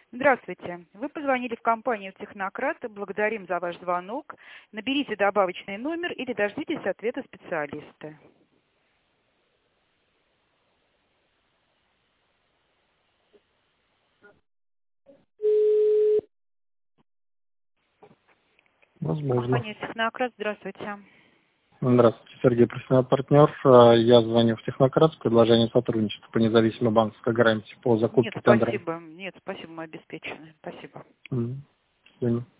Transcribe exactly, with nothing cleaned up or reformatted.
Здравствуйте. Вы позвонили в компанию «Технократ». Благодарим за ваш звонок. Наберите добавочный номер или дождитесь ответа специалиста. Возможно. Компания «Технократ». Здравствуйте. Здравствуйте, Сергей, профессиональный партнер. А, Я звоню в Технократ с предложением сотрудничества по независимой банковской гарантии по Нет, закупке тендером. спасибо. Нет, спасибо, мы обеспечены. Спасибо. Мгм. До свидания.